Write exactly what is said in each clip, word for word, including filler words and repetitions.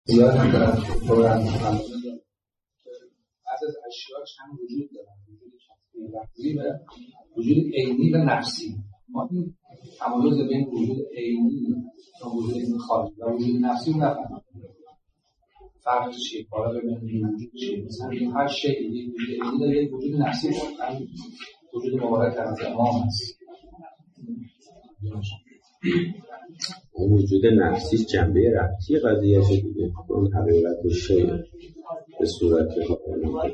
زیاد هم دارن دوران هم از از اشیاء هم وجود دارن، وجود شخصی لفظی و وجود عینی و نفسی. ما این تمایز بین وجود عینی و وجود عینی خارجی و وجود نفسی رو نفهمیم. فرقش چیه؟ بالا ببینیم وجود چیه؟ مثلا هر شیء وجود عینی داره، یک وجود نفسی داره. وجود مبارک از امام هست. اون وجود نفسی جنبه ربطی قضیه دیگه، اون حقیقت شیء به صورت حقیقت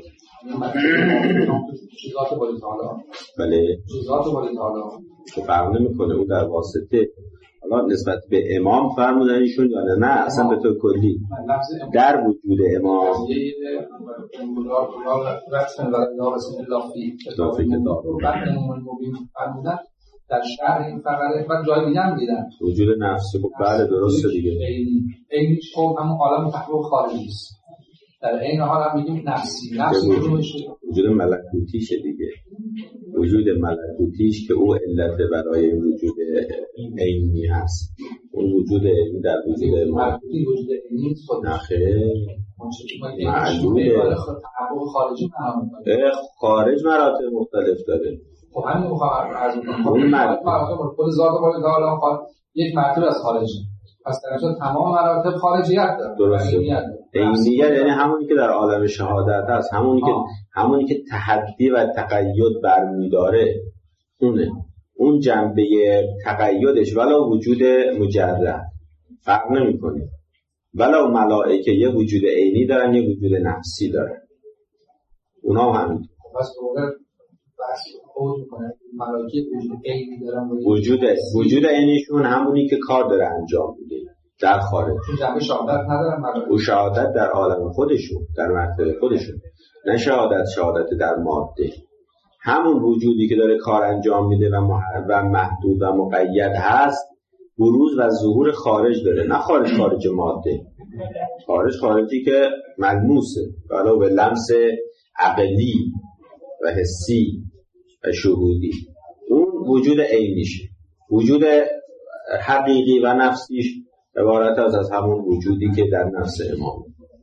جزات بالا تعالی. بله جزات بالا تعالی که فرق نمیکنه اون در واسطه. حالا نسبت به امام فرمودن ایشون یا نه؟ نه اصلا به طور کلی در وجود امام یه انگولار کلار رسم و لارسم اللافی اضافه که داره بعد امام مبین فرمودن در شهر این فقره و جای دیگه هم دیدن وجود نفسی. خب بله درسته دیگه. اینیش خب همون عالم تحقیق خارجی است. در این حال هم میگیم نفسی نفسی وجود ملکوتیشه دیگه. وجود ملکوتیش که او علت برای وجود عینی هست. اون وجود عینی در وجود ملکوتی وجود عینی خود نخیر معلومه. تحقیق خارجی نه خارج مراتب مختلف داره. خب همین مخاطب از اون مراتب خود ذات بالا تعالی یک مرتبه از خارجی. پس در اصل تمام مراتب خارجیت داره. درسته. عینیت یعنی همونی که در عالم شهادت هست، همونی که همونی که تحدی و تقید برمی‌داره، اونه. اون جنبه تقیدش ولو وجود مجرد فرق نمی‌کنه. ولو ملائکه یه وجود عینی دارن، یه وجود نفسی دارن. اونا هم پس اون بس خود می‌کنه ملائکه وجود عینی دارن. وجود وجود عینیشون همونی که کار داره انجام میده در خارج. جنبه شهادت ندارن ملائکه. او شهادت در عالم خودشون، در مرتبه خودشون، نه شهادت شهادت در ماده. همون وجودی که داره کار انجام میده و و محدود و مقید هست، بروز و ظهور خارج داره، نه خارج خارج ماده. خارج خارجی که ملموسه، ولو به لمس عقلی و حسی و شهودی. اون وجود عینیشه. وجود حقیقی و نفسیش عبارت از از همون وجودی که در نفس امام.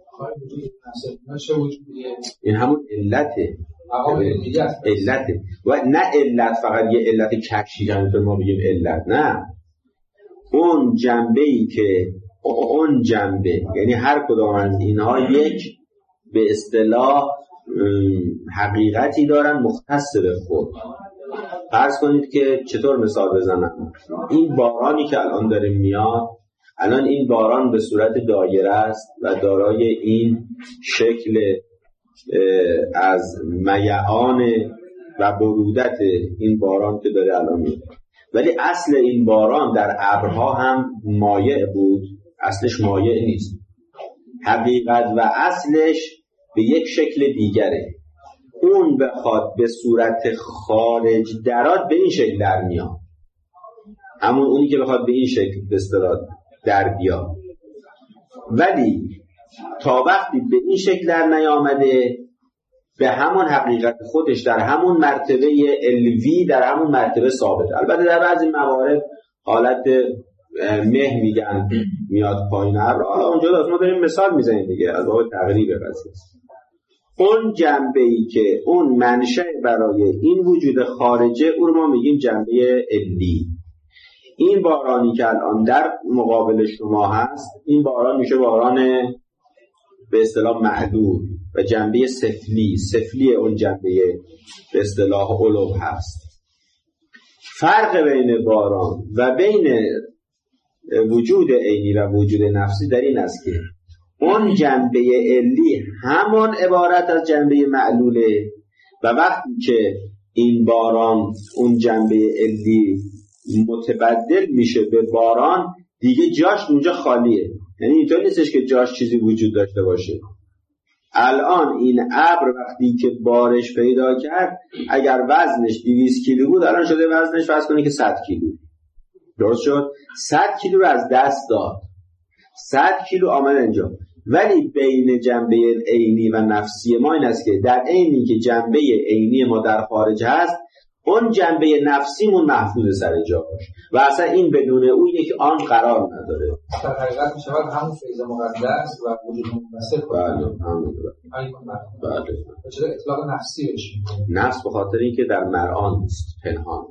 این همون علته. علته و نه علت فقط یه علت کشی که ما بگیم علت، نه. اون جنبه‌ای که اون جنبه یعنی هر کدام از اینها یک به اصطلاح حقیقتی دارن مختص به خود. فرض کنید که چطور مثال بزنم، این بارانی که الان داره میاد، الان این باران به صورت دایره است و دارای این شکل از میعان و برودت این باران که داره الان میاد، ولی اصل این باران در ابرها هم مایع بود، اصلش مایع نیست. حقیقت و اصلش به یک شکل دیگره. اون بخواد به صورت خارج درات به این شکل در میاد، همون اونی که بخواد به این شکل به اصطلاح در بیاد، ولی تا وقتی به این شکل در نیامده به همون حقیقت خودش در همون مرتبه الوی در همون مرتبه ثابت. البته در بعضی موارد حالت مه میگن میاد پایین ابر، حالا اونجا داشت ما داریم مثال میزنیم دیگه از باب تقریب قضیه. اون جنبه‌ای که اون منشأ برای این وجود خارجه، اون ما میگیم جنبه علی. این بارانی که الان در مقابل شما هست، این باران میشه باران به اصطلاح محدود و جنبه سفلی سفلی اون جنبه به اصطلاح علو هست. فرق بین باران و بین وجود عینی و وجود نفسی در این است که اون جنبه علی همون عبارت از جنبه معلوله و وقتی که این باران اون جنبه علی متبدل میشه به باران، دیگه جاش اونجا خالیه. یعنی اینطور نیستش که جاش چیزی وجود داشته باشه. الان این ابر وقتی که بارش پیدا کرد، اگر وزنش دویست کیلو بود، الان شده وزنش فرض کنید که صد کیلو. درست شد؟ صد کیلو رو از دست داد، صد کیلو آمد اینجا. ولی بین جنبه عینی و نفسی ما این است که در عینی که جنبه عینی ما در خارج هست، اون جنبه نفسیمون محفوظ سر جاش و اصلا این بدون اون یک آن قرار نداره. در حقیقت میشه همون فیض مقدس و وجود منبسط. بله همون. بله. چرا اطلاق نفسی بشه؟ نفس به خاطر اینکه در مرآن نیست، پنهان.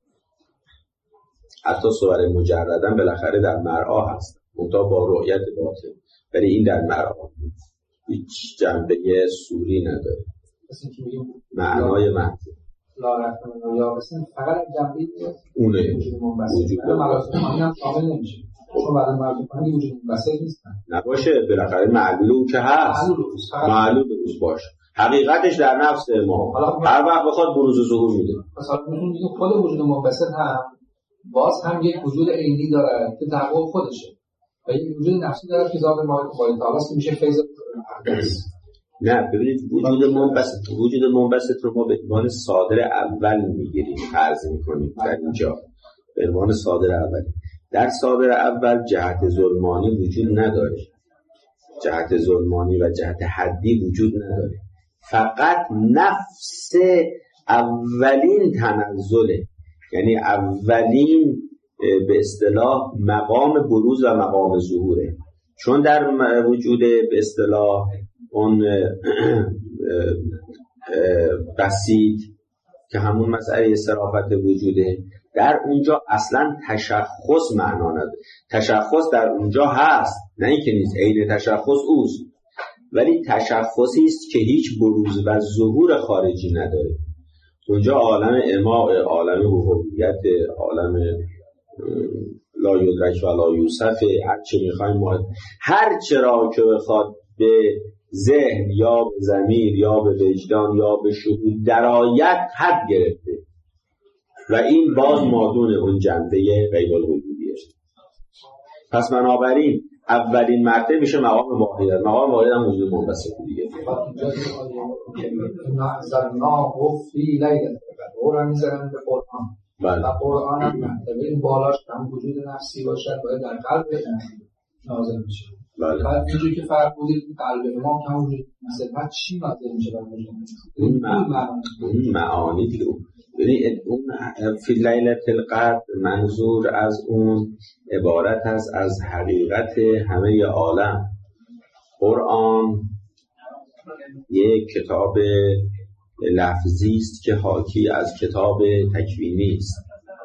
حتی صور مجردن بالاخره در مرآ هست، منتها با رؤیت باطن، ولی این در مرآ هیچ جنبه صوری نداره. معنای محض لا رفتن یا مثلا فقط جنبه اونه وجود منبسط. مراسم هم شامل نمیشه. چون بعد مراسم کنی وجود منبسط نیستن. نباشه، بالاخره معلوم که هست. معلوم روز باشه. حقیقتش در نفس ما. هر وقت بخواد بروز و ظهور میده. مثلا میگیم خود وجود منبسط هم باز هم یک وجود عینی داره که تحقق خودشه. و یک وجود نفسی داره که ذات ما با تعالی که میشه فیض اقدس. نه ببینید وجود منبسط وجود منبسط رو ما به عنوان صادر اول میگیریم، فرض میکنیم در اینجا به عنوان صادر اول. در صادر اول جهت ظلمانی وجود نداره، جهت ظلمانی و جهت حدی وجود نداره، فقط نفس اولین تنزله، یعنی اولین به اصطلاح مقام بروز و مقام ظهوره. چون در وجود به اصطلاح اون بسیط که همون مسئله صرافت وجوده، در اونجا اصلا تشخص معنا نداره. تشخص در اونجا هست، نه اینکه نیست، عین تشخص اوست، ولی تشخصی است که هیچ بروز و ظهور خارجی نداره. اونجا عالم اماع، عالم هویت، عالم لا یدرک و لا یوصف، هر چه میخوایم ما، هر چرا که بخواد به ذهن یا به ضمیر یا به وجدان یا به شهود درایت حد گرفته و این باز مادون اون جنبه غیب الوجودیه. پس بنابراین اولین مرتبه میشه مقام واحد. مقام واحد هم وجود منبسط دیگه. نعزلنا فی لیلة القدر. قرآن میذارن به قرآن. بله. و قرآن هم مرتبه این بالاش هم وجود نفسی باشد باید در قلب نازل میشه. بله. بعد اینجوری که فرق بودید قلب ما که هم وجود مثلا چی نازل میشه در وجود اون اون معانی دیگه. یعنی اون فی لیلة القدر منظور از اون عبارت است از حقیقت همه عالم. قرآن یک کتاب لفظی است که حاکی از کتاب تکوینی است،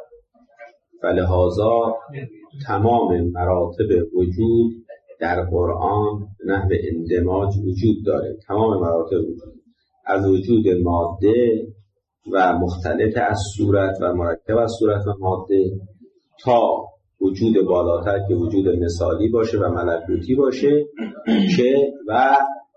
فلهذا تمام مراتب وجود در قرآن نحو اندماج وجود داره. تمام مراتب وجود، از وجود ماده و مختلط از صورت و مرکب از صورت و ماده تا وجود بالاتر که وجود مثالی باشه و ملکوتی باشه که و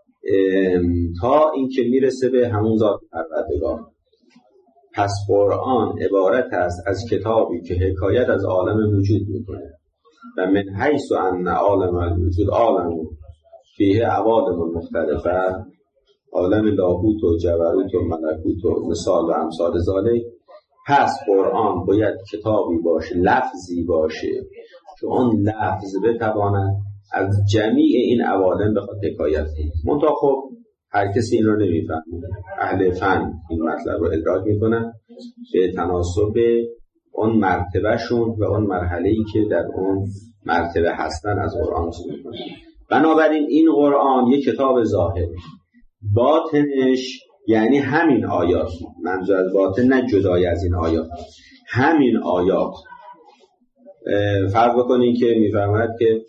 تا اینکه میرسه به همون ذات پروردگار. پس قرآن عبارت است از کتابی که حکایت از عالم وجود میکنه و من حیث ان عالم الوجود عالم فیه عوالم مختلفه، عالم لاهوت و جبروت و ملکوت و مثال و امثال ذالک. پس قرآن باید کتابی باشه، لفظی باشه که اون لفظ بتواند از جمیع این عوالم بخواد حکایت کنه. منتها خب هر کسی این رو نمیفهمه. اهل فن این مطلب رو ادراک میکنن به تناسب اون مرتبهشون و اون مرحله‌ای که در اون مرتبه هستن از قرآن چیز میکنن. بنابراین این قرآن یک کتاب ظاهر، باطنش یعنی همین آیات. منظور از باطن نه جدای از این آیات، همین آیات. فرض بکنین که میفرماید که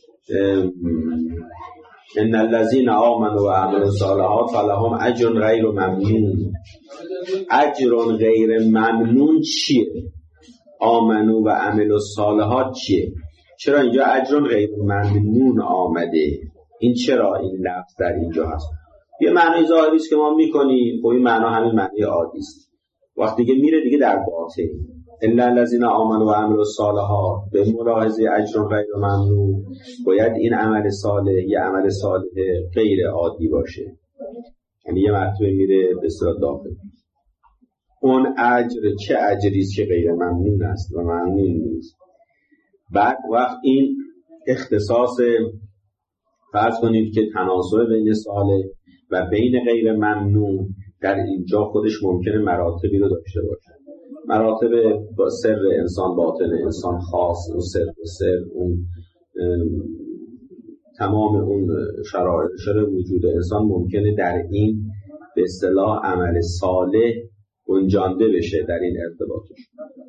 ان الذين آمنوا وعملوا الصالحات فلهم اجر غیر ممنون. اجر غیر ممنون چیه؟ آمنو و عملوا الصالحات چیه؟ چرا اینجا اجر غیر ممنون آمده؟ این چرا این لفظ در اینجا هست؟ یه معنی ظاهری است که ما میکنیم، خب این معنا همین معنی عادی است. وقتی دیگه میره دیگه در باطن الا الذين آمنوا وعملوا الصالحات به ملاحظه اجر غیر ممنون، باید این عمل صالح یه عمل صالح غیر عادی باشه، یعنی یه مرتبه میره به صورت داخل. اون اجر چه اجری است که غیر ممنون است و ممنون نیست. بعد وقت این اختصاص فرض کنید که تناسب بین صالح و بین غیر ممنون در اینجا خودش ممکنه مراتبی رو داشته باشه. مراتب با سر انسان، باطن انسان خاص، اون سر و سر، اون تمام اون شرایط شر وجود انسان ممکنه در این به اصطلاح عمل صالح گنجانده بشه در این ارتباطش.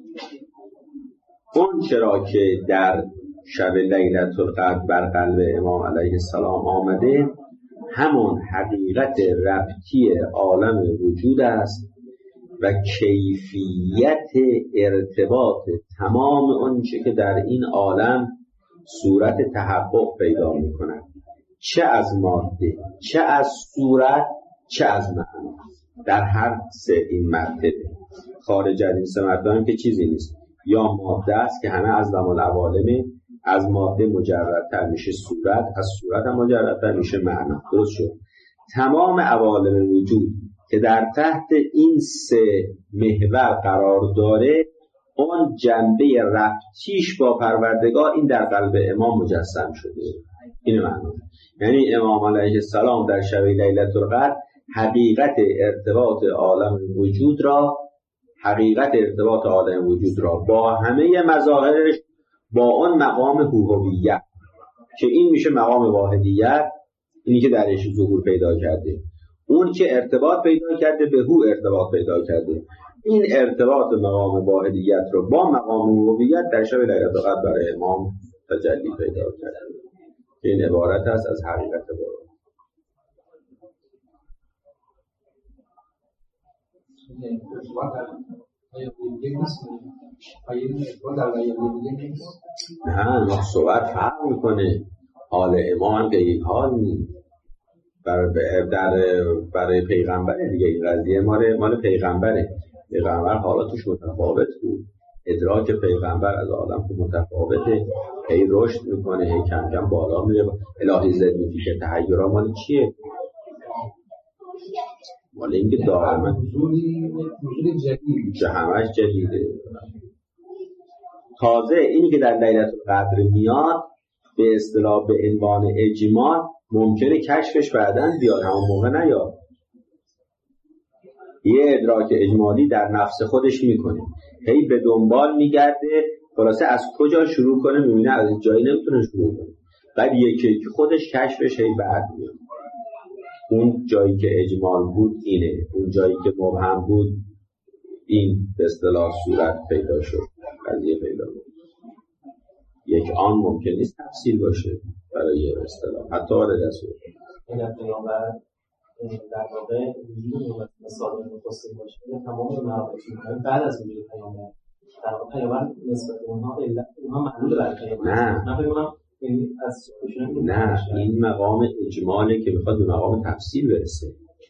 اون چرا که در شب لیلة القدر بر قلب امام علیه السلام آمده همون حقیقت ربطی عالم وجود است و کیفیت ارتباط تمام اون چه که در این عالم صورت تحقق پیدا می کند، چه از ماده، چه از صورت، چه از معنا. در هر سه این مرتبه خارج از این سه مرتبه که چیزی نیست. یا ماده است که همه از دم العوالمه، از ماده مجردتر میشه صورت، از صورت هم مجردتر میشه معنا. درست شد. تمام عوالم وجود که در تحت این سه محور قرار داره، اون جنبه ربطیش با پروردگار این در قلب امام مجسم شده. این معنا. یعنی امام علیه السلام در شب لیلة القدر حقیقت ارتباط عالم وجود را حقیقت ارتباط عالم وجود را با همه مظاهرش با اون مقام هویت که این میشه مقام واحدیت، اینی که درش ظهور پیدا کرده، اون که ارتباط پیدا کرده به هو ارتباط پیدا کرده، این ارتباط مقام واحدیت رو با مقام هویت در شب لیلة القدر برای امام تجلی پیدا کرده. این عبارت است از حقیقت باران. نه ما صحبت فرق میکنه. حال امام هم به یک حال نیست برای برای پیغمبره دیگه. این قضیه مال مال پیغمبره. پیغمبر حالاتش متفاوت بود، ادراک پیغمبر از عالم متفاوته، هی رشد میکنه، هی کم کم بالا میره. الهی زد میگه که تحیرها مال چیه؟ مال اینکه دائما حضوری جدید که همش جدیده. تازه اینی که در لیلة القدر میاد به اصطلاح به عنوان اجمال ممکنه کشفش بعداً بیاد، همون موقع نیاد. یه ادراک اجمالی در نفس خودش میکنه، هی به دنبال میگرده، خلاصه از کجا شروع کنه میبینه از این جایی نمیتونه شروع کنه، بعد یکی که خودش کشفش هی بعد میاد. اون جایی که اجمال بود اینه، اون جایی که مبهم بود این به اصطلاح صورت پیدا شد، قضیه پیدا بود. یک آن ممکن نیست تفصیل باشه برای به اصطلاح حتی برای رسول. این پیامبر در واقع وجود مثال مفصل باشه تمام مراحل بعد از وجود پیامبر در واقع پیامبر نسبت به اونها علت اونها معلول بر پیامبر. نه من فکر کنم این از نه این مقام اجماله که میخواد به مقام تفصیل برسه.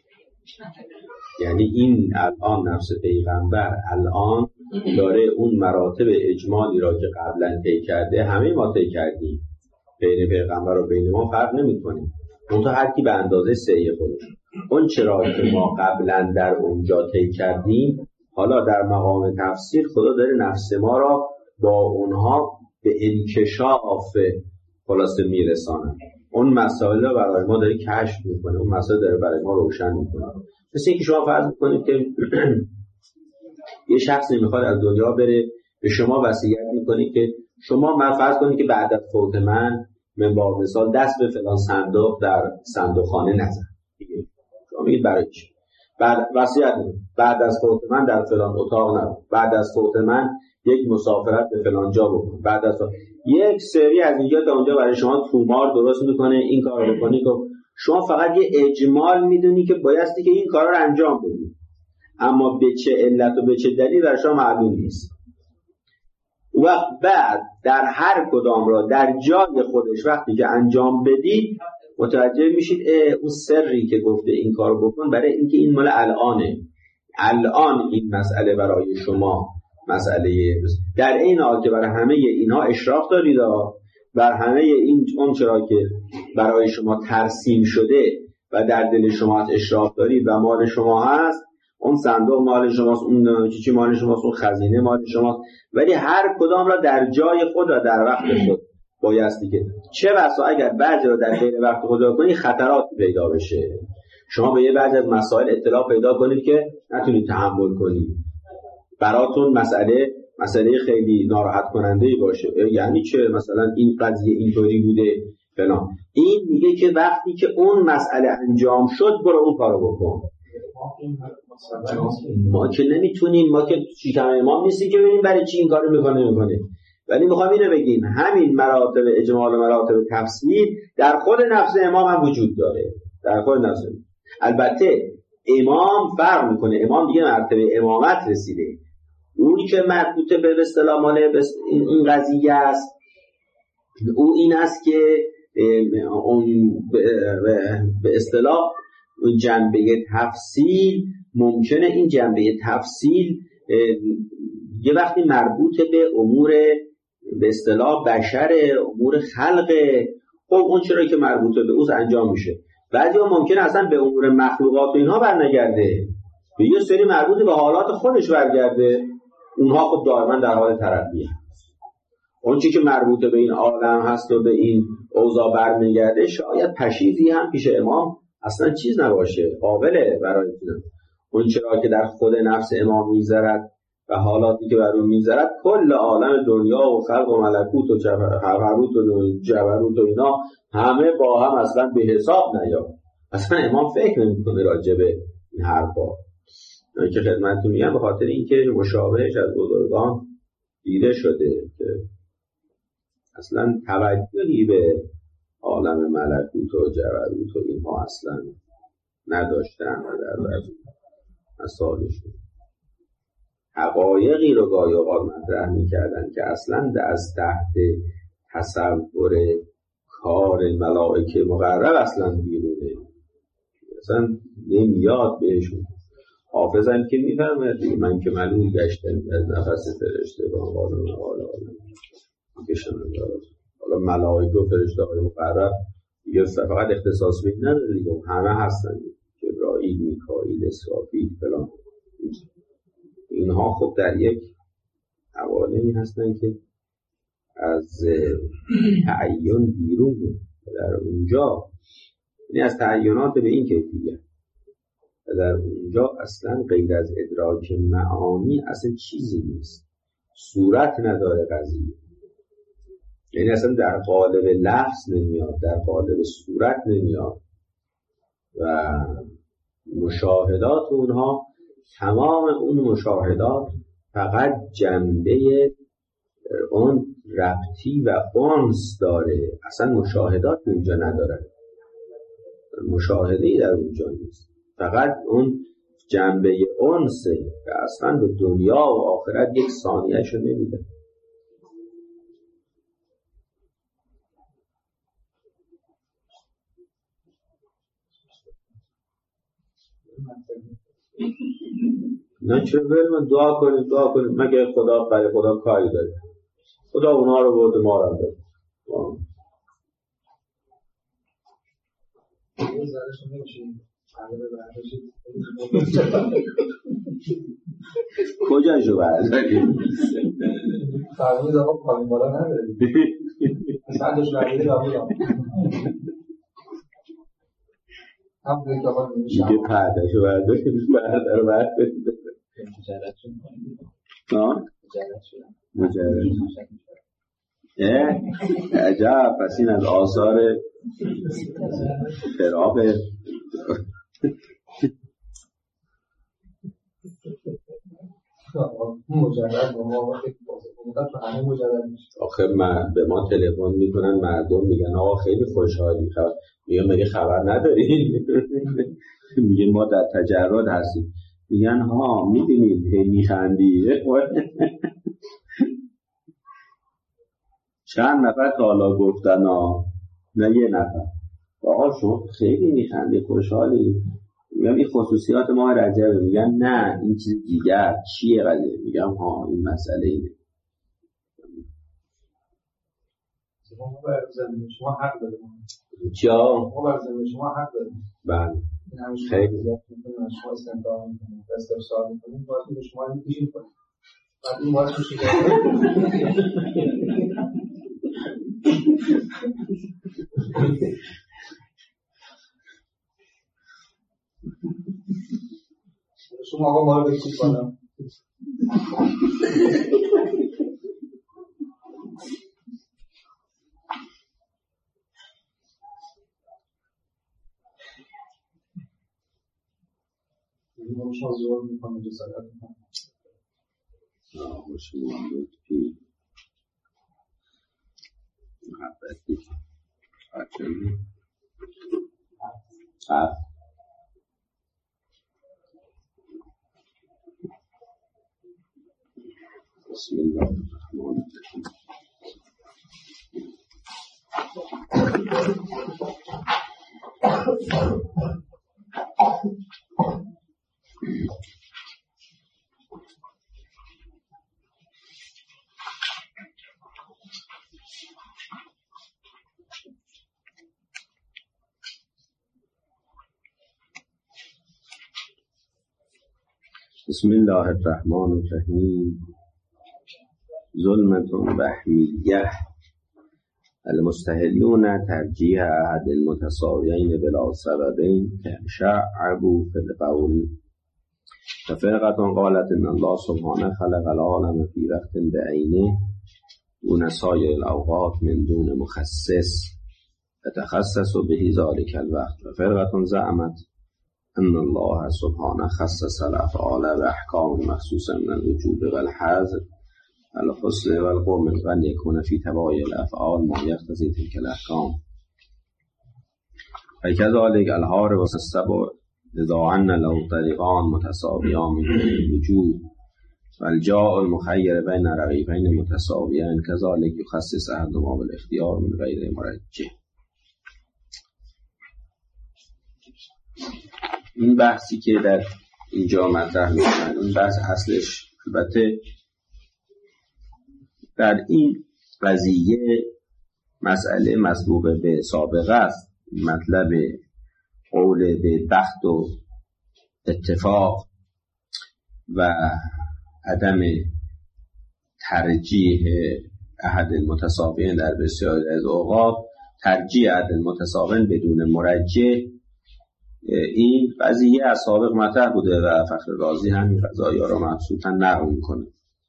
یعنی این الان نفس پیغمبر الان داره اون مراتب اجمالی را که قبلا طی کرده، همه ما طی کردیم، بین پیغمبر و بین ما فرق نمی‌کنه، منتها هر کی به اندازه سعی خودش. اون چرا که ما قبلا در اونجا طی کردیم، حالا در مقام تفسیر خدا داره نفس ما را با اونها به انکشاف خلاصه میرسانه. اون مسائل رو برای ما داره کشف میکنه، اون مسائل داره برای ما روشن میکنه. مثل اینکه شما فرض میکنید که یه شخصی میخواد از دنیا بره، به شما وصیت میکنه که شما من فرض کنید که بعد از فوت من من با مثال دست به فلان صندوق در صندوقخانه نزن. شما میگید برای چی؟ بعد وصیت میکنید بعد از فوت من در فلان اتاق نرو، بعد از فوت من یک مسافرت به فلان جا بکن، بعد از فوت... یک سری از اینجا تا اونجا برای شما تومار درست میکنه، این کارو بکنی که شما فقط یه اجمال میدونی که بایستی که این کارا رو انجام بدی، اما به چه علت و به چه دلیل برای شما معلوم نیست. و بعد در هر کدام را در جای خودش وقتی که انجام بدید متوجه میشید اون سری که گفته این کارو بکن برای اینکه این مال الانه، الان این مسئله برای شما مسئله در این حال که برای همه اینا اشراف دارید، بر همه این اون چرا که برای شما ترسیم شده و در دل شما اشراف دارید و مال شما هست، اون صندوق مال شماست، اون چیچی مال شماست، اون خزینه مال شماست، ولی هر کدام را در جای خود و در وقت خود بایستی که چه بسا اگر بعضی را در غیر وقت خود کنی خطرات پیدا بشه. شما به یه بعضی از مسائل اطلاع پیدا کنید که نتونید تحمل کنید، براتون مسئله مسئله خیلی ناراحت کننده ای باشه، یعنی چه مثلا این قضیه اینطوری بوده فلان. این میگه که وقتی که اون مسئله انجام شد برو اون کارو بکن. ما که نمیتونیم، ما که شکم امام نیستیم که ببینیم برای چی این کارو میکنه میکنه ولی میخوام اینو بگیم همین مراتب اجمال و مراتب تفصیل در خود نفس امام هم وجود داره، در خود نفس امام. البته امام فرق میکنه، امام دیگه مرتبه امامت رسیده، اونی که مربوطه به اصطلاح مال این قضیه است او این است که اون به اصطلاح جنبه تفصیل ممکنه این جنبه تفصیل یه وقتی مربوط به امور به اصطلاح بشر، امور خلق، خب اون چرا که مربوطه به اوست انجام میشه. بعضی ها ممکنه اصلا به امور مخلوقات و اینها برنگرده، به یه سری مربوط به حالات خودش برگرده، اونها خب دائما در حال ترقی هست. اون چی که مربوط به این عالم هست و به این اوضاع برمیگرده شاید پشیزی هم پیش امام اصلا چیز نباشه، قابله برای دیدن. اون چرا که در خود نفس امام میذارد و حالاتی که بر اون میذارد کل عالم دنیا و خلق و ملکوت و جبروت و جبروت و اینا همه با هم اصلا به حساب نیاد. اصلا امام فکر نمیکنه راجع به این حرفا که خدمتتون میگم، به خاطر اینکه مشابهش از بزرگان دیده شده که اصلا توجهی به عالم ملکوت و جبروت و اینها اصلا نداشتن و در وجه مسائلشون حقایقی رو گاهی اوقات مطرح می‌کردن که اصلا از تحت تصور کار ملائکه مقرب اصلا بیرونه، اصلا نمیاد بهشون. حافظم که میفرماید من که ملول گشتم از نفس فرشتگان قانون مقاله آدم میکشم دارد. حالا ملائکه و فرشته‌های مقرب دیگه فقط اختصاص به این نداره دیگه، همه هستن، جبرائیل، میکائیل، اسرافیل فلان. اینها خب در یک عوالمی هستن که از تعین بیرونه، در اونجا یعنی از تعینات به این کیفیت و در اونجا اصلا غیر از ادراک معانی اصلا چیزی نیست، صورت نداره قضیه، یعنی اصلا در قالب لفظ نمیاد، در قالب صورت نمیاد و مشاهدات اونها تمام اون مشاهدات فقط جنبه اون ربطی و انس داره، اصلا مشاهدات اونجا نداره، مشاهده‌ای در اونجا نیست، فقط اون جنبه انسه که اصلا به دنیا و آخرت یک ثانیه شو نمیده. نه چرا بریم دعا کنیم دعا کنیم مگه خدا برای خدا کاری داره؟ خدا اونا رو برده ما رو برده. کجا جو برداریم؟ فرمید آقا پایین بالا نداریم صدش رقیده قبولم هم دیگه آقا نمیشه دیگه پردشو برداریم برده رو برداریم مجرد شد ها؟ مجرد شد مجرد اه عجب، پس این از آثار فراغ مجرد ما همه مجرد میشه. آخه من به ما تلفن میکنن مردم میگن آقا خیلی خوشحالی خبر، میگم مگه خبر ندارین؟ میگن ما در تجرد هستیم، میگن ها میبینید هی میخندی. چند نفر تا حالا گفتن ها، نه یه نفر آقا شما خیلی میخندی خوشحالی، میگم این خصوصیات ما رجبه، میگن نه این چیز دیگر چیه قضیه، میگم ها این مسئله اینه. ما بر زمین شما حق داریم. چیا؟ ما بر زمین شما حق داریم. بله. خیلی زیاد می‌کنیم شما استنباط می‌کنید، استفسار می‌کنید، واسه به شما می‌کشیم کنید. بعد این واسه میشه. شما آقا ما رو بکشید بالا. شازور میکنه جسارت میکنه خوش لطفی محبتی بچه‌می هفت بسم الله الرحمن الرحیم. بسم الله الرحمن الرحیم. ظلمة وهمیه المستهلون ترجیح احد المتساویین بلا سببین که شعبوا فی القول ففرقة قالت ان الله سبحانه خلق العالم فی وقت بعینه دون سایر الاوقات من دون مخصص فتخصص به ذلك الوقت وفرقة زعمت ان الله سبحانه خصص الافعال باحکام مخصوصه من الوجوب والحظر الحسن والقوم الغن يكون في تباين الافعال ما يقتضي تلك الاحکام وكذلك الحار والسبع لذا ان له طريقان متساويان من الوجوب والجاء المخير بين رغيبين متساويين كذلك يخصص احدهما بالاختيار من غير مرجح. این بحثی که در اینجا مطرح می‌کنن اون بحث اصلش البته در این قضیه مسئله مسبوق به سابقه است. مطلب قول به بخت و اتفاق و عدم ترجیح احد المتساویین در بسیاری از اوقات، ترجیح احد المتساویین بدون مرجح، این قضیه از سابق مطرح بوده و فخر رازی همین قضایا را مبسوطاً نقل میکنه.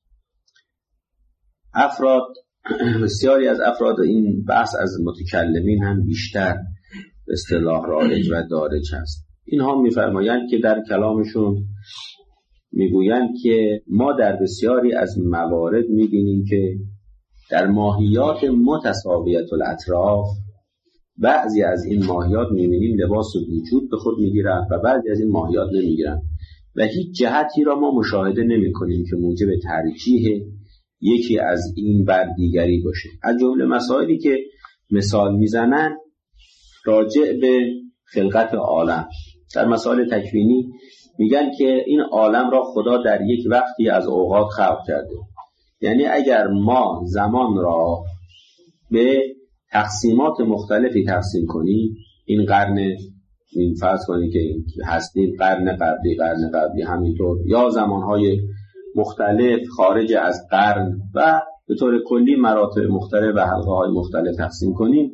افراد بسیاری از افراد این بحث از متکلمین هم بیشتر به اصطلاح رایج و دارج هست. اینها میفرمایند که در کلامشون میگویند که ما در بسیاری از موارد میبینیم که در ماهیات متساویت الاطراف بعضی از این ماهیات میبینیم لباس وجود به خود میگیرن و بعضی از این ماهیات نمیگیرن و هیچ جهتی را ما مشاهده نمی کنیم که موجب ترجیح یکی از این بر دیگری باشه. از جمله مسائلی که مثال میزنن راجع به خلقت عالم، در مسائل تکوینی میگن که این عالم را خدا در یک وقتی از اوقات خلق کرده. یعنی اگر ما زمان را به تقسیمات مختلفی تقسیم کنیم، این قرن، این فرض کنید که هستیم قرن قبلی قرن قبلی همینطور، یا زمانهای مختلف خارج از قرن و به طور کلی مراتب مختلف و حلقه های مختلف تقسیم کنیم،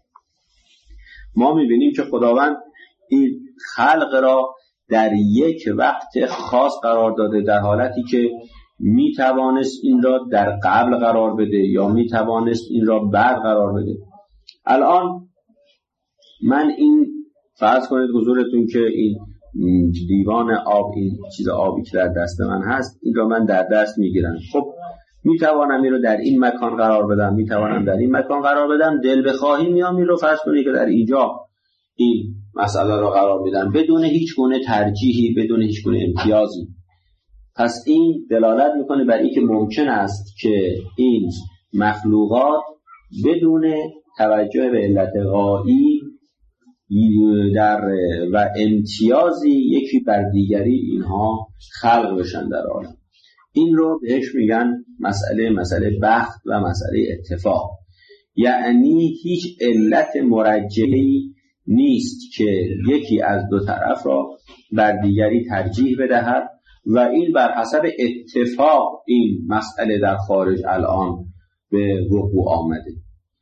ما میبینیم که خداوند این خلق را در یک وقت خاص قرار داده، در حالتی که میتوانست این را در قبل قرار بده یا میتوانست این را بعد قرار بده. الان من این فرض کنید حضورتون که این دیوان آب، این چیز آبی که در دست من هست، این را من در دست میگیرم. خب میتوانم این رو در این مکان قرار بدم، میتوانم در این مکان قرار بدم، دل بخواهی میام این رو فرض کنید که در اینجا این مسئله را قرار میدم بدون هیچ گونه ترجیحی، بدون هیچ گونه امتیازی. پس این دلالت میکنه بر این که ممکن است که این مخلوقات بدون توجه به علت غایی در و امتیازی یکی بر دیگری اینها خلق بشن در عالم. این رو بهش میگن مسئله مسئله بخت و مسئله اتفاق. یعنی هیچ علت مرجحی نیست که یکی از دو طرف را بر دیگری ترجیح بدهد و این بر حسب اتفاق این مسئله در خارج الان به وقوع آمده.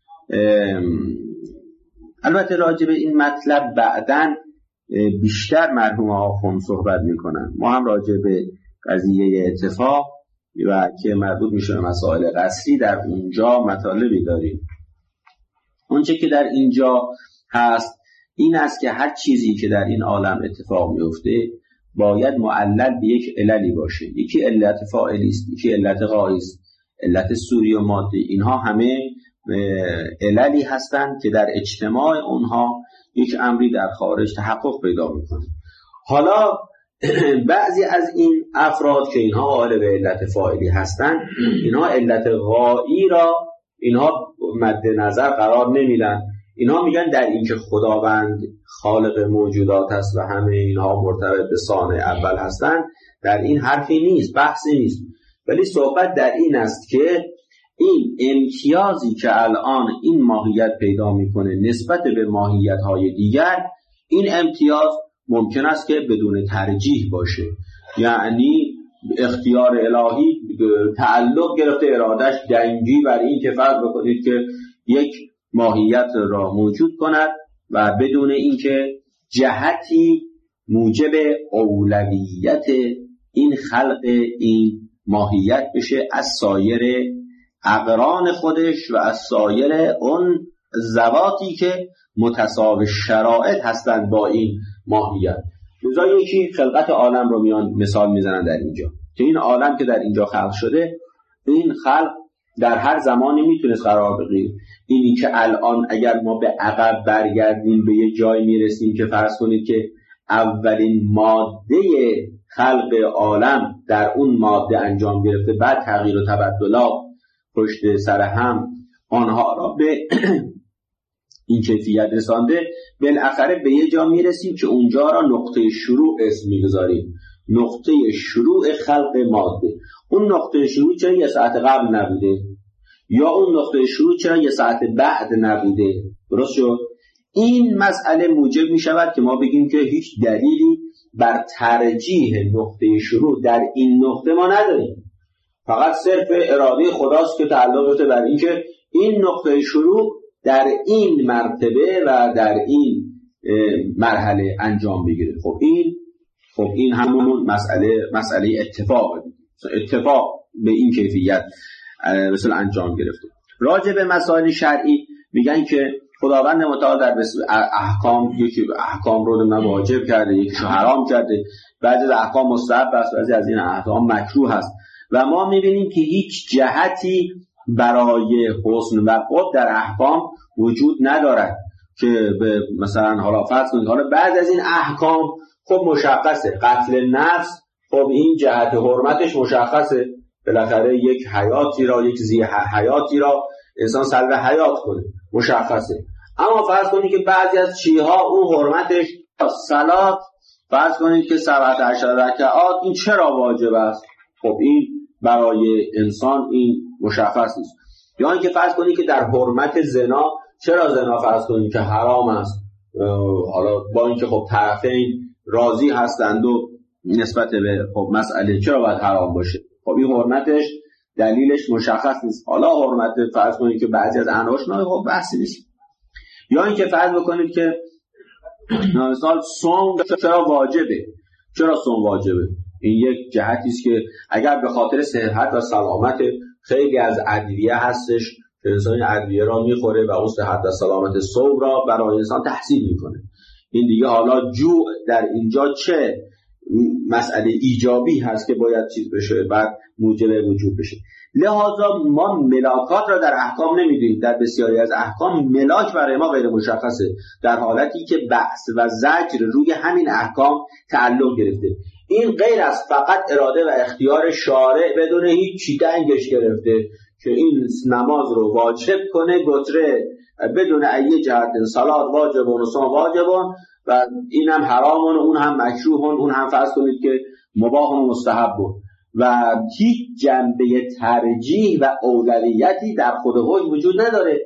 البته راجع به این مطلب بعداً بیشتر مرحوم آخوند صحبت میکنن. ما هم راجع به قضیه اتفاق و که مربوط میشه به مسائل قصری، در اونجا مطالبی داریم. اونچه که در اینجا هست این است که هر چیزی که در این عالم اتفاق میفته باید معلل به یک عللی باشه. یکی علت فاعلی است، یکی علت غایی است، علت سوری و مادی. اینها همه عللی هستند که در اجتماع اونها یک امری در خارج تحقق پیدا میکنه. حالا بعضی از این افراد که اینها قائل به علت فاعلی هستند، اینها علت غایی را اینها مد نظر قرار نمیدن. اینها میگن در این که خداوند خالق موجودات است و همه اینها مرتبط به صانع اول هستند، در این حرفی نیست، بحثی نیست، ولی صحبت در این است که این امتیازی که الان این ماهیت پیدا میکنه نسبت به ماهیت‌های دیگر، این امتیاز ممکن است که بدون ترجیح باشه، یعنی اختیار الهی تعلق گرفته ارادش دنگی بر این که فرض بکنید که یک ماهیت را موجود کند و بدون اینکه جهتی موجب اولویت این خلق این ماهیت بشه از سایر اقران خودش و از سایر اون ذواتی که متساوی شرائط هستند با این ماهیت. لذا یکی خلقت عالم رو میان مثال میزنن در اینجا که این عالم که در اینجا خلق شده، این خلق در هر زمانی میتونست قرار بگیره. اینی که الان اگر ما به عقب برگردیم به یه جای میرسیم که فرض کنید که اولین ماده خلق عالم در اون ماده انجام گرفته، بعد تغییر و تبدلات پشت سر هم آنها را به این کیفیت رسانده، بالاخره به یه جا میرسیم که اونجا را نقطه شروع اسم میگذاریم، نقطه شروع خلق ماده. اون نقطه شروع چرا یه ساعت قبل نبوده؟ یا اون نقطه شروع چرا یه ساعت بعد نبوده؟ درست شد؟ این مسئله موجب می شود که ما بگیم که هیچ دلیلی بر ترجیح نقطه شروع در این نقطه ما نداریم، فقط صرف اراده خداست که تعلق داشته بر این که این نقطه شروع در این مرتبه و در این مرحله انجام بگیره. خب این خب این همون مسئله مسئله اتفاق اتفاق به این کیفیت مثلا انجام گرفته. راجع به مسائل شرعی میگن که خداوند متعال در احکام یکی احکام رو واجب کرده، یکیشو حرام کرده، بعضی از احکام مستحب است، بعضی از این احکام مکروه است و ما میبینیم که هیچ جهتی برای حسن و قبح در احکام وجود ندارد که به مثلا حالا فرض کنید حالا بعضی از این احکام خب مشخصه، قتل نفس خب این جهت حرمتش مشخصه، بالاخره یک حیاتی را یک زی حیاتی را انسان سلب حیات کنه مشخصه. اما فرض کنید که بعضی از چیزها اون حرمتش صلات، فرض کنید که سبعت عشر رکعات این چرا واجب است؟ خب این برای انسان این مشخص نیست. یا اینکه فرض کنید که در حرمت زنا، چرا زنا فرض کنید که حرام است، حالا با اینکه خب طرفین راضی هستند و نسبت به خب مسئله چرا باید حرام باشه؟ خب این حرمتش دلیلش مشخص نیست. حالا حرمت فرض کنید که بعضی از انواعش نه، خب بحثی نیست. یا اینکه فرض بکنید که مثلا صوم چرا واجبه؟ چرا صوم واجبه؟ این یک جهتی است که اگر به خاطر صحت و سلامت خیلی از ادویه هستش که انسان ادویه را میخوره و اون صحت و سلامت صوم را برای انسان تحصیل میکنه. این دیگه حالا جوع در اینجا چه مسئله ایجابی هست که باید چیز بشه، بعد موجب وجوب بشه. لذا ما ملاکات را در احکام نمیدونیم. در بسیاری از احکام ملاک برای ما غیر مشخصه، در حالتی که بحث و زجر روی همین احکام تعلق گرفته. این غیر از فقط اراده و اختیار شارع بدون هیچ چی دنگش گرفته که این نماز رو واجب کنه گتره بدون ای جهت، صلات واجبون و صوم واجبون و این هم حرامون و اون هم مکروهون، اون هم فرض کنید که مباهون و مستحبون و هیچ جنبه ترجیح و اولویتی در خود خود وجود نداره.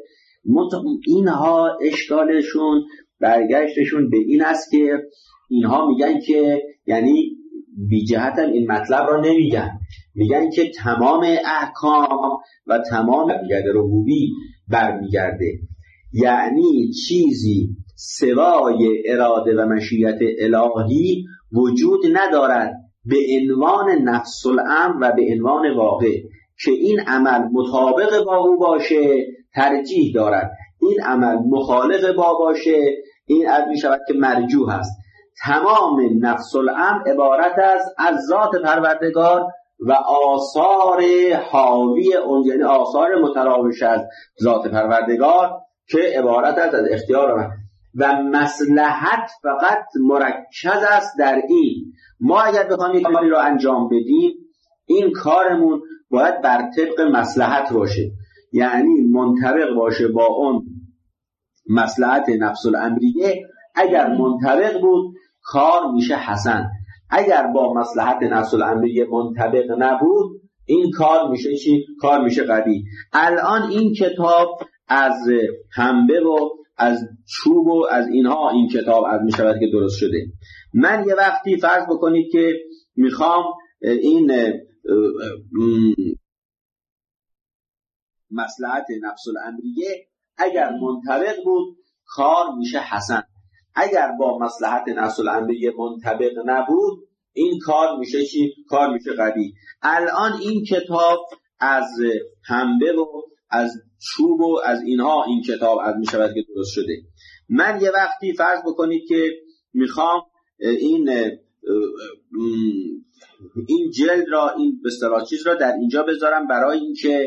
اینها اشکالشون برگشتشون به این است که اینها میگن که یعنی بی جهت هم این مطلب را نمیگن، میگن که تمام احکام و تمام برمیگرده ربوبی برمیگرده، یعنی چیزی سوای اراده و مشیت الهی وجود ندارد به عنوان نفس الامر و به عنوان واقع که این عمل مطابق با او باشه ترجیح دارد، این عمل مخالف با باشه این عد می شود که مرجوح است. تمام نفس الامر عبارت است از ذات پروردگار و آثار حاوی اون، یعنی آثار متراوش از ذات پروردگار که عبارت است از اختیار من. و مصلحت فقط مرکز است در این، ما اگر بخوایم یک کاری رو انجام بدیم این کارمون باید بر طبق مصلحت باشه، یعنی منطبق باشه با اون مصلحت نفس الامریه. اگر منطبق بود کار میشه حسن، اگر با مصلحت نفس الامریه منطبق نبود این کار میشه چی؟ کار میشه قبیح. الان این کتاب از پنبه و از چوب و از اینها این کتاب از میشود که درست شده. من یه وقتی فرض بکنید که میخوام این مصلحت نفس الامریه اگر منطبق بود کار میشه حسن، اگر با مصلحت نفس الامریه منطبق نبود این کار میشه چی؟ کار میشه قبیح. الان این کتاب از پنبه و از چوب و از اینها این کتاب از میشود که درست شده. من یه وقتی فرض بکنید که میخوام این این جلد را، این به اصطلاح چیز را در اینجا بذارم برای اینکه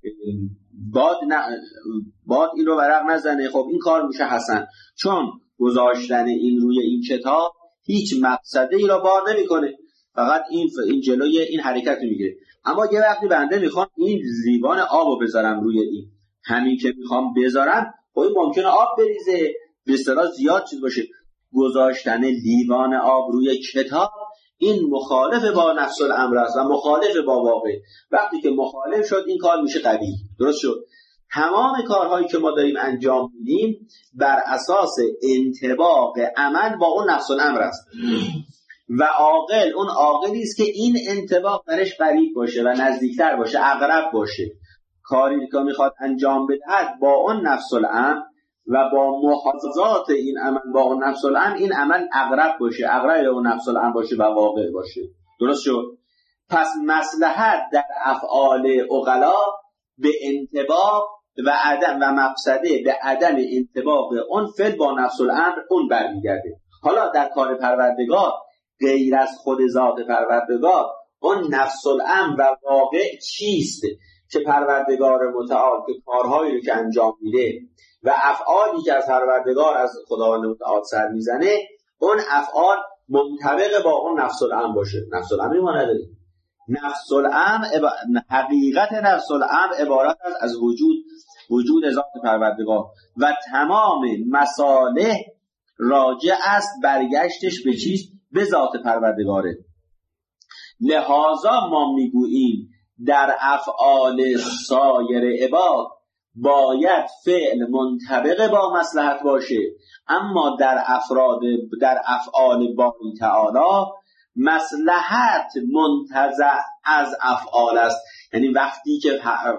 باد نه باد این رو ورق نزنه، خب این کار میشه حسن، چون گذاشتن این روی این کتاب هیچ مقصده ای را بار نمیکنه، فقط این این جلوی این حرکت رو میگیره. اما یه وقتی بنده میخوام این لیوان آب رو بذارم روی این، همین که میخوام بذارم خب ممکنه آب بریزه، به اصطلاح زیاد چیز باشه. گذاشتن لیوان آب روی کتاب این مخالف با نفس الامر است و مخالف با واقع. وقتی که مخالف شد این کار میشه قبیح. درست شد؟ تمام کارهایی که ما داریم انجام میدیم بر اساس انطباق عمل با اون نفس الامر است و عاقل اون عاقلی است که این انطباق درش قریب باشه و نزدیکتر باشه، اقرب باشه. کاری که میخواد انجام بدهد با اون نفس الامر و با محاذات این عمل با اون نفس الامر این عمل اقرب باشه، اقرب اون نفس الامر باشه و واقع باشه. درست شد؟ پس مصلحت در افعال عقلا به انطباق و عدم و مقصده به عدم انطباق اون فعل با نفس الامر اون برمیگرده. حالا در کار پروردگار غیر از خود ذات پروردگار اون نفس الامر و واقع چیست که پروردگار متعال که کارهایی رو که انجام میده و افعالی که از پروردگار از خداوند متعال سر میزنه اون افعال منطبق با اون نفس الامر باشه. نفس الامر ما نداریم. نفس الامر حقیقت نفس الامر عبارت است از وجود وجود ذات پروردگار و تمام مصالح راجع است برگشتش به چیست؟ به ذات پروردگاره. لذا ما میگوییم در افعال سایر عباد باید فعل منطبق با مصلحت باشه، اما در افراد در افعال باری تعالی مصلحت منتزع از افعال است. یعنی وقتی که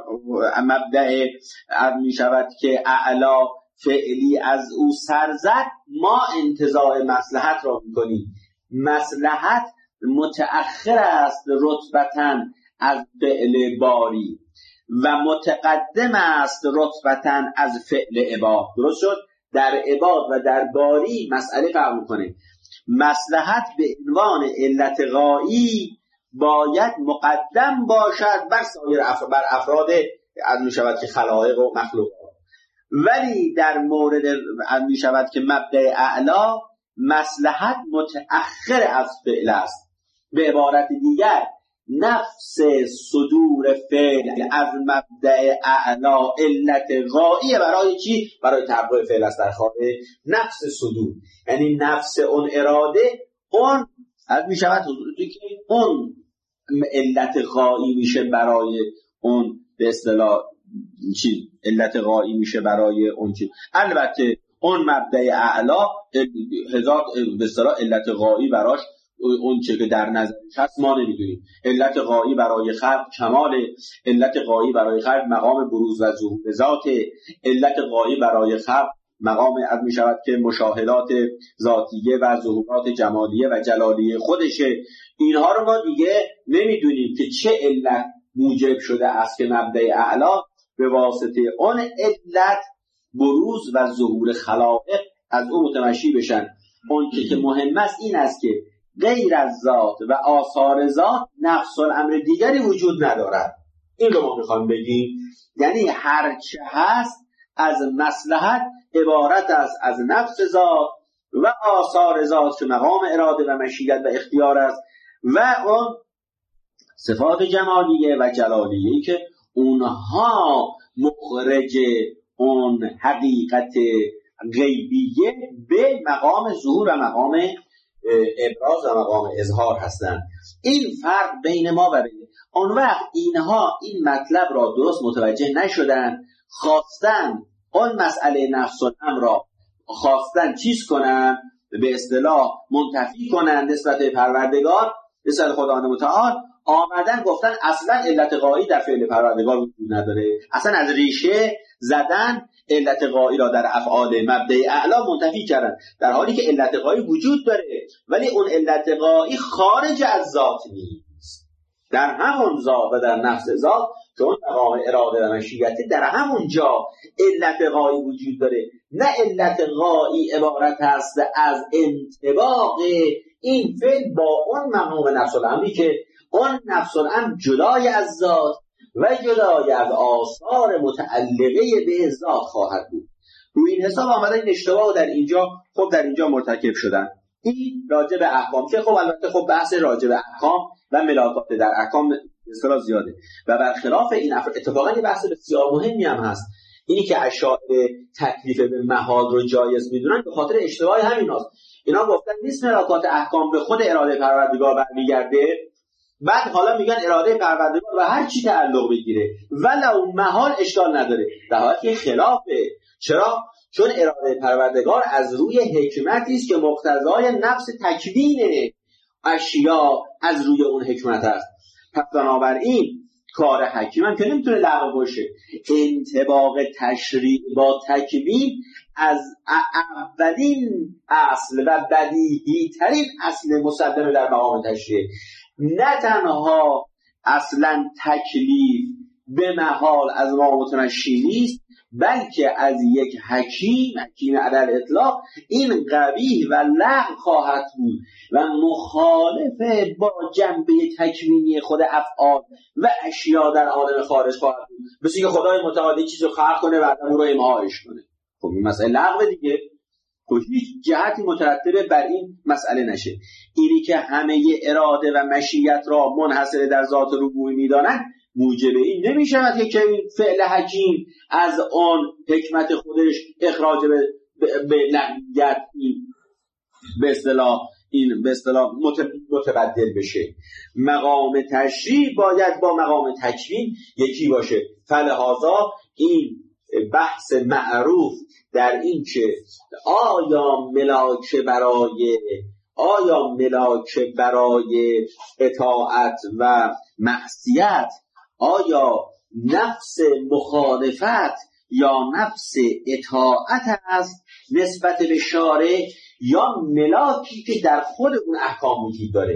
مبدأ می شود که اعلا فعلی از او سر زد ما انتزاع مصلحت را می کنیم. مصلحت متأخر است رتبتاً از فعل باری و متقدم است رتبتاً از فعل عباد. درست شد؟ در عباد و در باری مسئله فرق می‌کنه. مصلحت به عنوان علت غایی باید مقدم باشد بر سایر افراد بر افراد از می شود که خلایق و مخلوقات، ولی در مورد می شود که مبدأ اعلا مصلحت متأخر از فعل است. به عبارت دیگر نفس صدور فعل از مبدأ اعلا علت غایی برای چی؟ برای تحقق فعل است در خارج نفس صدور، یعنی نفس اون اراده اون از می شود حضورتی که اون علت غایی میشه برای اون به اصطلاح چی؟ علت غایی میشه برای اون چی؟ البته اون مبدأ اعلا هزار به اصطلاح علت غایی براش اون چه که در نظرش هست ما نمیدونیم. علت غایی برای خلق کمال، علت غایی برای خلق مقام بروز و ظهور ذات، علت غایی برای خلق مقام از می شود که مشاهدات ذاتیه و ظهورات جمالیه و جلالیه خودشه. اینها رو ما دیگه نمیدونیم که چه علت موجب شده است که مبدأ اعلی به واسطه اون علت بروز و ظهور خلائق از اون متمشی بشن. اون که, که مهم است این است که غیر از ذات و آثار ذات نفس الامر دیگری وجود ندارد. این رو ما میخوام بگیم، یعنی هر چه هست از مصلحت عبارت است از نفس ذات و آثار ذات که مقام اراده و مشیت و اختیار است و اون صفات جمالیه و جلالیه که اونها مخرج اون حقیقت غیبیه به مقام ظهور و مقام ابراز و مقام اظهار هستند. این فرق بین ما و بین اون وقت اینها این مطلب را درست متوجه نشدن، خواستن اون مسئله نفس الامر را خواستن چیز کنن، به اصطلاح منتفی کنن نسبت به پروردگار، نسبت خداوند متعال. آمدن گفتن اصلا علت غایی در فعل پروردگار وجود نداره، اصلا از ریشه زدن علت غایی را در افعال مبدأ اعلی منتفی کردن، در حالی که علت غایی وجود داره ولی اون علت غایی خارج از ذات نیست، در همون ذات و در نفس ذات که اون مقام اراده و مشیت در همون جا علت غایی وجود داره. نه علت غایی عبارت است از انطباق این فعل با اون مقام نفس الامری که اون نفس الامر جدای از ذات و جدای از آثار متعلقه به ذات خواهد بود. روی این حساب آمدن این اشتباه در اینجا خب در اینجا مرتکب شدن. این راجع به احکام که خب البته خب بحث راجع به احکام و ملاکات در احکام اصطلاح زیاده و برخلاف این اتفاقا این بحث بسیار مهمی هم هست. اینی که اشاعره تکلیف به محال رو جایز میدونن به خاطر اشتباه همین هست. اینا گفتن نیست ملاکات احکام به خود اراده پروردگار برمیگرده، بعد حالا میگن اراده پروردگار و هر چی تعلق بگیره ولو محال اشکال نداره، در حالی که خلافه. چرا؟ چون اراده پروردگار از روی حکمتی است که مقتضای نفس تکوین اشیا از روی اون حکمت است. پس بنابراین کار حکیم هم که نمیتونه لغو باشه. انطباق تشریع با تکوین از اولین اصل و بدیهی ترین اصل مسلمه در مقام تشریع. نه تنها اصلا تکلیف به محال از ما متمشی نیست، بلکه از یک حکیم حکیم علی اطلاق این قبیح و لغو خواهد بود و مخالف با جنبه تکوینی خود افعال و اشیا در عالم خارج خواهد بود. مثل که خدای متعال چیزو خلق کنه و بعد اون رو امعاش کنه. خب این مسئله لغو دیگه، خب هیچ جهتی مترتبه بر این مسئله نشه. اینی که همه اراده و مشیت را منحصر در ذات ربوبی میدانند موجب این نمی شود که این فعل حکیم از آن حکمت خودش اخراج به به لغویت به اصطلاح این به اصطلاح متبدل بشه. مقام تشریع باید با مقام تکوین یکی باشه. فلهذا این بحث معروف در این که آیا ملاک برای آیا ملاک برای اطاعت و معصیت آیا نفس مخالفت یا نفس اطاعت است نسبت به شارع یا ملاکی که در خود اون احکام وجود داره؟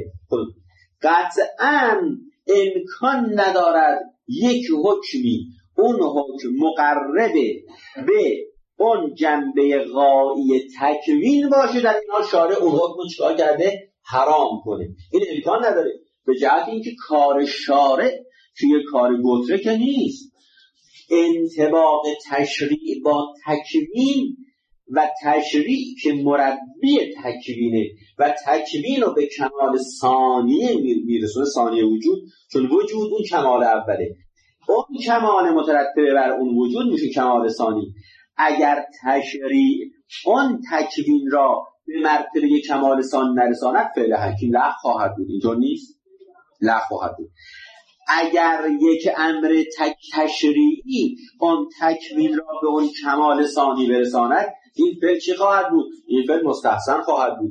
قطعاً امکان ندارد یک حکمی اون حکم مقربه به اون جنبه غایی تکوین باشه در این حال شارع اون حکم چیکار کرده؟ حرام کنه. این امکان نداره، به جهت اینکه کار شارع توی کار گتره که نیست. انطباق تشریع با تکوین و تشریع که مربی تکوینه و تکوین رو به کمال ثانیه میرسونه، ثانیه وجود، چون وجود اون کمال اوله، اون کمال مترتب بر اون وجود میشه کمال ثانی. اگر تشریع اون تکوین را به مرتبه کمال ثانی نرساند فعل حکیم لغو خواهد بود. اینطور نیست؟ لغو خواهد بود. اگر یک امر تک تشریعی اون تکوین را به اون کمال ثانی برساند این فعل چی خواهد بود؟ این فعل مستحسن خواهد بود.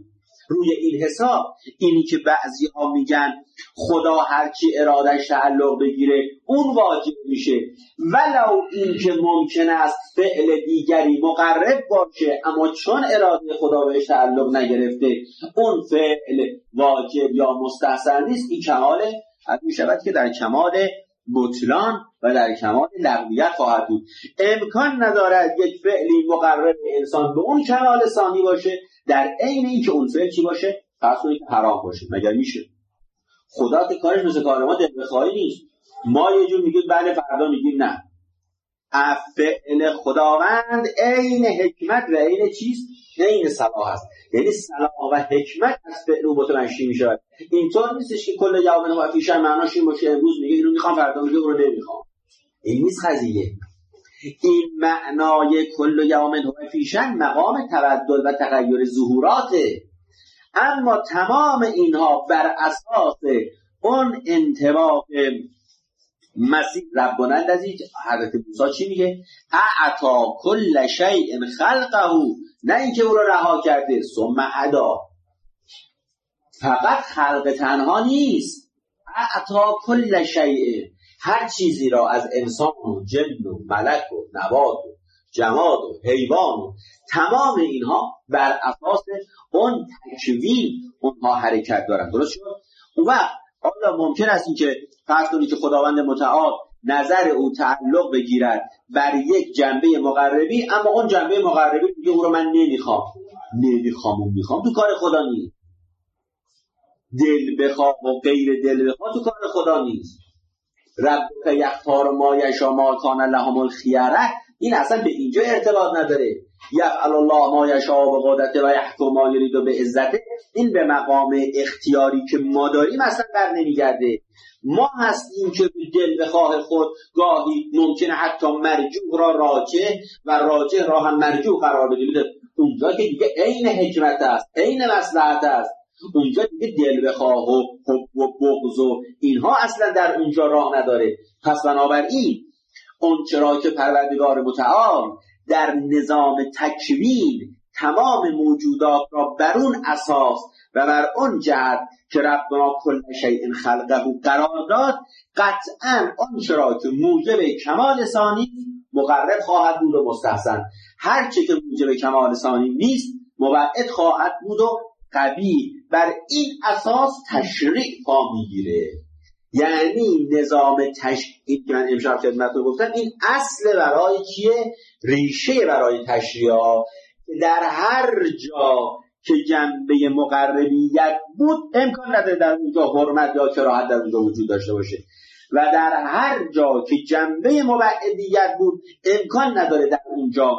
روی این حساب اینی که بعضی ها میگن خدا هر کی ارادش تعلق بگیره اون واجب میشه، ولو این که ممکن است فعل دیگری مقرب باشه اما چون اراده خدا بهش تعلق نگرفته اون فعل واجب یا مستحسن نیست، این کمال میشود که در کمال بطلان و در کمال لغویت خواهد بود. امکان ندارد یک فعلی مقرب انسان به اون کمال ثانی باشه در عین این که اون فعل چی باشه؟ فرض کنید حرام باشه. مگر میشه؟ خدا که کارش مثل کار ما دل بخواهی نیست. ما یه جور میگیم بله، فردا میگیم نه. فعل خداوند عین حکمت و عین چیست؟ عین صلاح است. یعنی صلاح و حکمت از فعل او متمشی میشه. اینطور نیستش که کل یوم و فیشن معناش این باشه امروز میگه اینو میخوام فردا میگه اون رو نمیخوام. این نیست قضیه. این معنای کل یوم و فیشن مقام تبدل و تغییر ظهوراته، اما تمام اینها بر اساس اون انطباق مسیح ربنا الذی حضرت موسی چی میگه؟ اعطا کل شیء خلقه، نه اینکه او رو رها کرده ثم هدا. فقط خلق تنها نیست، اعطا کل شیء، هر چیزی را از انسان و جن و ملک و نبات و جماد و حیوان و تمام اینها بر اساس اون تکوین اونها حرکت دارن. درست شد؟ اون وقت حالا ممکن است این که فرض کنید که خداوند متعال نظر او تعلق بگیرد بر یک جنبه مقربی، اما اون جنبه مقربی میگه او رو من نمیخوام نمیخوام اون میخوام، تو کار خدا نیست. دل بخواه و غیر دل بخواه تو کار خدا نیست. ربک یختار ما یشاء ما کان لهم الخیره، این اصلا به اینجا ارتباط نداره. یفعل الله ما یشاء بقدرته و یحکم ما یرید به عزته، این به مقام اختیاری که ما داریم اصلا بر نمیگرده. ما هستیم که دل بخواه خود گاهی ممکنه حتی مرجوع را راجح و راجح را هم مرجوع قرار بدیم. اونجا که دیگه عین حکمت است، عین مصلحت است، اونجا دیگه دل بخواه و حب و بغض و اینها اصلا در اونجا راه نداره. پس بنابراین اون چرا که پروردگار متعال در نظام تکوین تمام موجودات را بر اون اساس و بر اون جهت که ربنا کل شیء خلقه قرار داد، قطعاً اون چرا که موجب کمال ثانی مقرب خواهد بود و مستحسن، هر چی که موجب کمال ثانی نیست مبعد خواهد بود و قبیح. بر این اساس تشریع پا میگیره. یعنی نظام تشریع که من امشب خدمتتون گفتم این اصل برای چیه؟ ریشه برای تشریع ها. در هر جا که جنبه مقربیت بود امکان نداره در اونجا حرمت یا کراهت در اونجا وجود داشته باشه، و در هر جا که جنبه مبعدیت بود امکان نداره در اونجا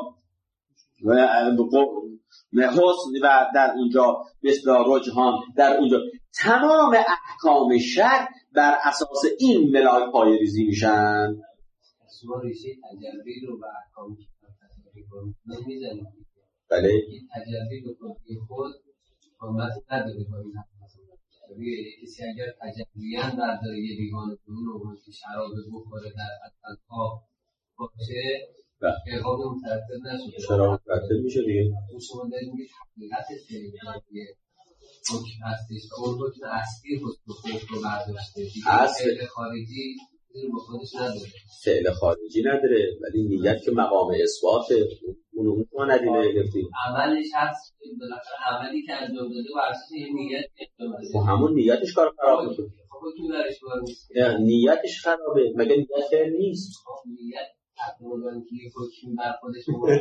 حسن و در اونجا بسیار رجحان، در اونجا تمام احکام شرع بر اساس این ملاک پای ریزی میشن. شما ریشه تجربی رو به احکام شرع نمیزنید. بله. این تجربی رو به خود حرمت نداره با این حکم. کسی اگر تجربیاً برداره یه بیگانه کنون رو که شراب بخوره در اطلاق باشه اقام مترتب نشده. چرا مترتب میشه دیگه؟ اون شما دارید میگه حقیقتش دیگه حکم هستش و اون حکم اصلی حکم رو برداشته فعل خارجی رو با خودش نداره. فعل خارجی نداره ولی نیت که مقام اثباته، اون اون ما ندیده گفتیم. عملش هست بالاخره عملی که انجام داده و اساس این نیت انجام داده. خب همون نیتش کار خراب میکنه. خب حکمی درش کار نیست. نیتش خرابه مگه نیت خیر نیست؟ خب نیت حتما که حکم بر خودش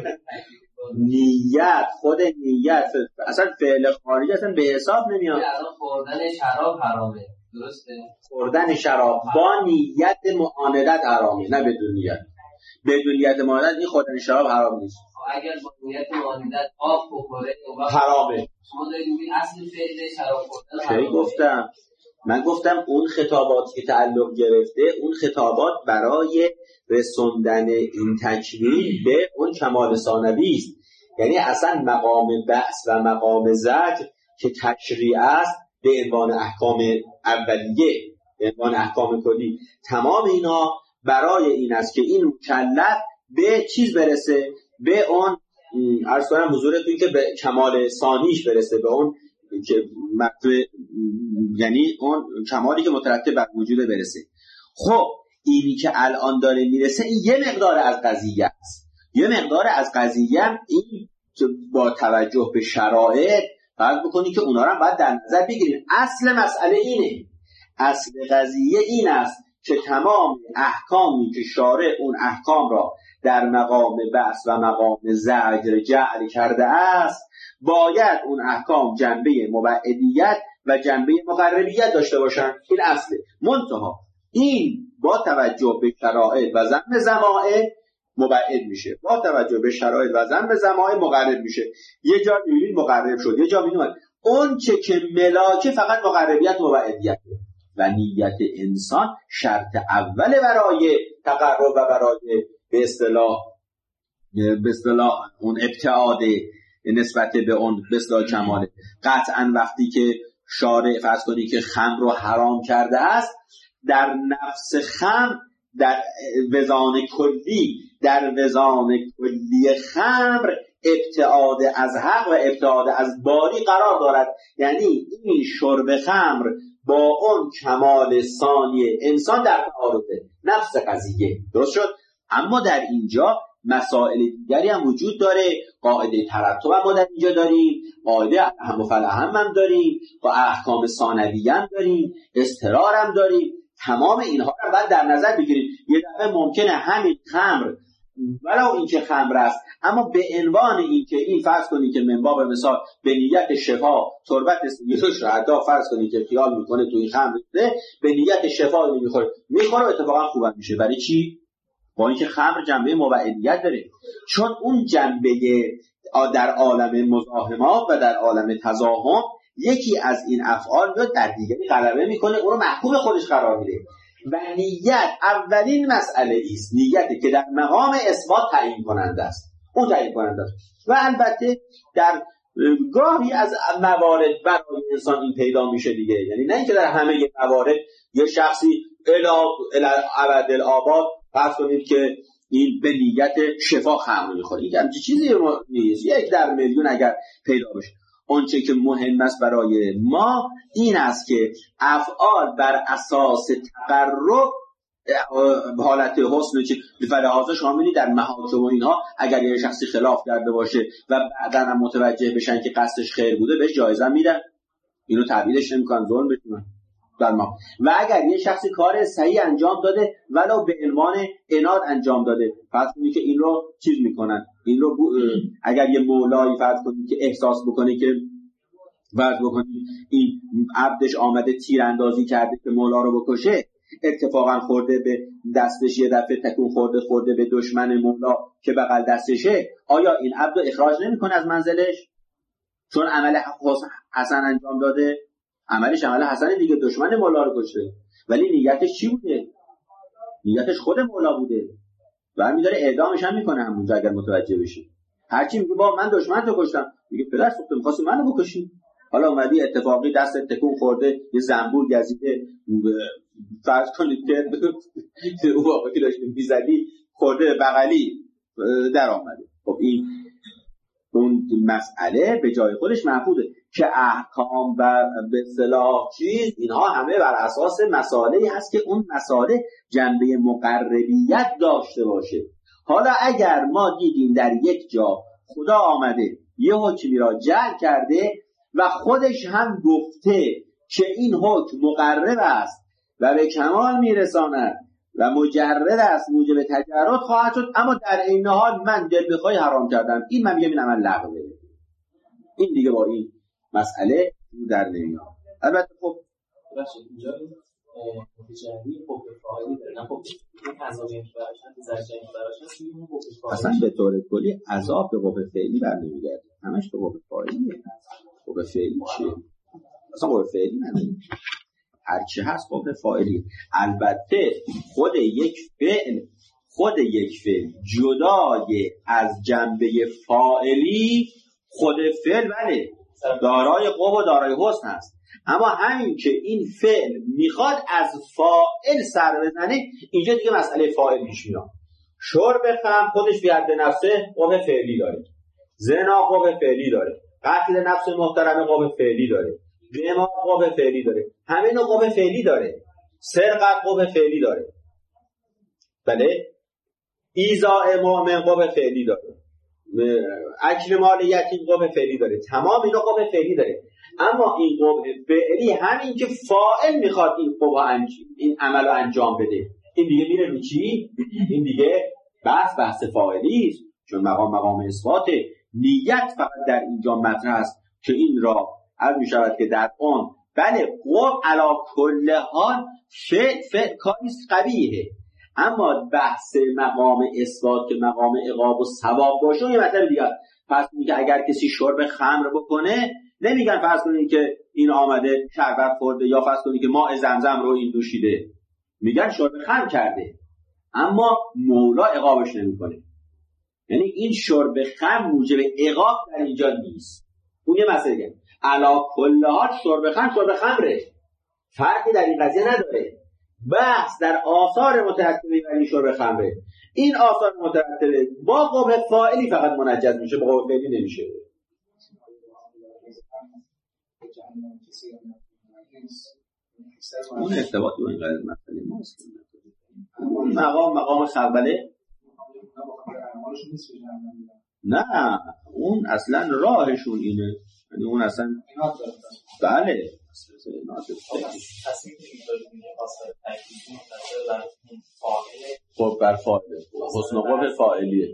نیت خود نیت اصلا فعل خارجی اصلا به حساب نمیاد. اصلا خوردن شراب حرامه، درسته؟ خوردن شراب با نیت معاندت حرامه، نه بدون نیت. بدون نیت معاندت این خوردن شراب حرام نیست. اگر با نیت معاندت آب بخوره حرامه. شما دارید میگید اصل فعل شراب خوردن حرامه. کی گفتم؟ من گفتم اون خطاباتی که تعلق گرفته اون خطابات برای رسوندن این تکوین به اون کمال ثانوی است. یعنی اصلا مقام بحث و مقام زجر که تشریع است به عنوان احکام اولیه، به عنوان احکام کلی، تمام اینا برای این است که این مکلف به چیز برسه، به اون عرض کنم حضورتون که به کمال ثانیش برسه، به اون که مطلب یعنی اون کمالی که مترتب بر وجود برسه. خب اینی که الان داره میرسه این یه مقدار از قضیه است. یه مقدار از قضیه هم این با توجه به شرایط فرض بکنی که اونا رو باید در نظر بگیریم. اصل مسئله اینه، اصل قضیه این است که تمام احکامی که شارع اون احکام را در مقام بأس و مقام زجر جعل کرده است باید اون احکام جنبه مبعدیت و جنبه مقربیت داشته باشن. این اصله. منتها این با توجه به شرایط و ضمن ضمائر مبعد میشه، با توجه به شرایط و ضمن ضمائر مقرب میشه. یه جا میبینید مقرب شد، یه جا میبینید اون چه که ملاکه فقط مقربیت مبعدیت و نیت انسان شرط اول برای تقرب و برای به اصطلاح به اصطلاح اون ابتعاد نسبت به اون به اصطلاح کماله. قطعا وقتی که شارع فرض کنی که خمر رو حرام کرده است، در نفس خمر در وزان کلی در وزان کلی خمر ابتعاد از حق و ابتعاد از باری قرار دارد. یعنی این شرب خمر با اون کمال ثانی انسان در تعارضه، نفس قضیه. درست شد؟ اما در اینجا مسائل دیگری هم وجود داره. قاعده ترتب هم ما در اینجا داریم، قاعده اهم و فالاهم هم داریم، با احکام ثانویه هم داریم، اضطرار هم داریم. تمام اینها رو باید در نظر بگیریم. یه دفعه ممکنه همین خمر ولو این که خمر است اما به عنوان این که این فرض کنی که من باب مثال به نیت شفا تربت یه شهدا فرض کنی که خیال میکنه تو این خمر ده به نیت شفا اینو میخوره میخوره اتفاقا خوبم میشه. برای چی؟ با اینکه خمر جنبه مبعدیت داره، چون اون جنبه در عالم مزاحمات و در عالم تزاحم یکی از این افعال میاد در دیگری غلبه میکنه، اون رو محکوم خودش قرار میده. و نیت اولین مسئله است، نیتی که در مقام اثبات تعیین کننده است، اون تعیین کننده است. و البته در گاهی از موارد برای انسان این پیدا میشه دیگه، یعنی نه اینکه در همه موارد یه شخصی الی ابد الآباد فرض کنید که این به نیت شفا خمر میخوره، این همچین چیزی نیست. یک در میلیون اگر پیدا بشه. آنچه که مهم است برای ما این است که افعال بر اساس تقرب حالت حسن چه بفرض شما می‌بینید در محاکم و اینها اگر یه شخصی خلاف کرده باشه و بعداً هم متوجه بشن که قصدش خیر بوده بهش جایزه میدن، اینو تعبیرش نمی‌کنن، ظلم بکنن در ما. و اگر یه شخصی کار صحیح انجام داده ولو به عنوان عناد انجام داده، فرض کنید که این رو چیز میکنن، این رو اگر یه مولایی فرض کنید که احساس بکنه که فرض بکنید این عبدش آمده تیراندازی کرده که مولا رو بکشه، اتفاقا خورده به دستش، یه دفعه تکون خورده خورده به دشمن مولا که بغل دستشه، آیا این عبد رو اخراج نمیکنه از منزلش چون عمل حسن انجام داده؟ عملش عمل حسن دیگه، دشمن مولا رو کشته، ولی نیتش چی بوده؟ نیتش خود مولا بوده و همین داره اعدامش هم میکنه همونجا اگر متوجه بشی. هرچی میگه با من دشمن تو کشتم، میگه پدر سوخته میخواستی منو بکشی، حالا اومدی اتفاقی دست تکون خورده یه زنبور گزیده، فرض کنید که او واقعی که داشتیم میزدی خورده بغلی در آمده. خب این اون مسئله به جای خودش محفوظه که احکام و به اصطلاح چیز اینها همه بر اساس مسائلی هست که اون مسائل جنبه مقربیت داشته باشه. حالا اگر ما دیدیم در یک جا خدا آمده یه حکمی را جعل کرده و خودش هم گفته که این حکم مقرب است و به کمال میرساند و مجرد است موجب تجرد خواهد شد، اما در این حال من دل بخوای حرام کردم، این من میگم این عمل لغوه، این دیگه با این مسئله در نمیاد. البته خب باشه اینجا متجلی خب فاعلی داره، نه خب این عذابی که براشن زجری براشن این خب فاعلی اصلا به طور کلی عذاب به قوه فعلی برنمیگرده، همش به قوه فاعلیه. قوه فعلی چیه؟ اصلا قوه فعلی نداره، هر چی هست قوه فاعلی. البته خود یک فعل خود یک فعل جدای از جنبه فاعلی خود فعل بله دارای قوه و دارای حسن هست، اما همین که این فعل میخواد از فاعل سر بزنه اینجا دیگه مسئله فاعل پیش میاد. شرب خمر خودش بیاد نفسه قوه فعلی داره، زنا قوه فعلی داره، قتل نفس محترمه قوه فعلی داره، دماغ قوه فعلی داره، همه اینا قوه فعلی داره، سرقت قوه فعلی داره، بله، ایذاء مؤمن قوه فعلی داره، اکل مال یتیم قوه فعلی داره، تمام اینا قوه فعلی داره. اما این قوه فعلی همین که فاعل میخواد این قوه این عملو انجام بده، این دیگه میره رو چی؟ این دیگه بحث بحث فاعلی است، چون مقام مقام اثبات نیت فقط در اینجا مطرح است که این را عرض می شود که در آن بله قوم علا کل حال فعل فعل کاریست قبیحه، اما بحث مقام اثبات که مقام عقاب و ثواب باشه یه مطلب دیگه. پس میگه اگر کسی شرب خمر بکنه نمیگن فرض کنید که این آمده شربت خورده یا فرض کنید که ماء زمزم رو این دوشیده، میگن شرب خمر کرده، اما مولا عقابش نمیکنه. یعنی این شرب خمر موجب عقاب در اینجا نیست. اون یه مسئله علا کل حال شرب خمر شرب خمره، فرقی در این قضیه نداره. بحث در آثار مترتبه بر این شرب خمره، این آثار مترتبه با قوه فاعلی فقط منجز میشه، با قوه فعلی نمیشه. اون ارتباطی با این قضیه مسئله ماست. اون مقام مقام خوله نه، اون اصلا راهشون اینه، یعنی اون اصلا بله خب بر فاعله حسن قوه فاعلیه.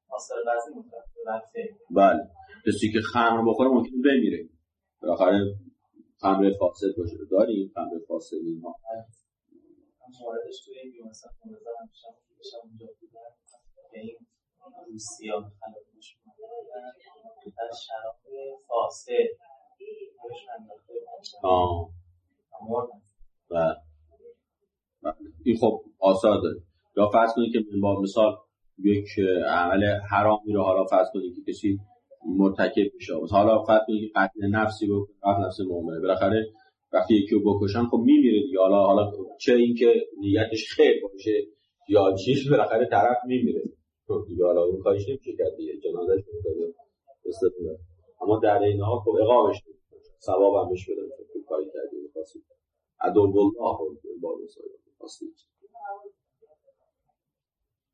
بله کسی که خمر بخوره ممکنه بمیره، بالاخره خمر فاسد باشه. داریم خمر فاسد اینها موردش توی این مثلا موزه همیشه بشه اونجا بودن به این روسیا خلاقش می‌کنه در شراب فاسد روش انداخته آه بله این خب آثار داره. یا فرض کنید که با مثال یک عمل حرامی رو حالا فرض کنید که کسی مرتکب بشه، حالا فرض کنید که قتل نفسی بکنه، قتل نفس مؤمنه، بالاخره وقتی یکی رو بکشن خب میمیره دیگه. حالا حالا چه این که نیتش خیر باشه یا چیز، بالاخره طرف میمیره دیگه، حالا اون کارش نمیشه کرد دیگه، جنازه‌اش بده استفاده. اما در این حال خب عقابش ثواب هم بهش بده، کاری کردی می‌خواست عدو الله رو با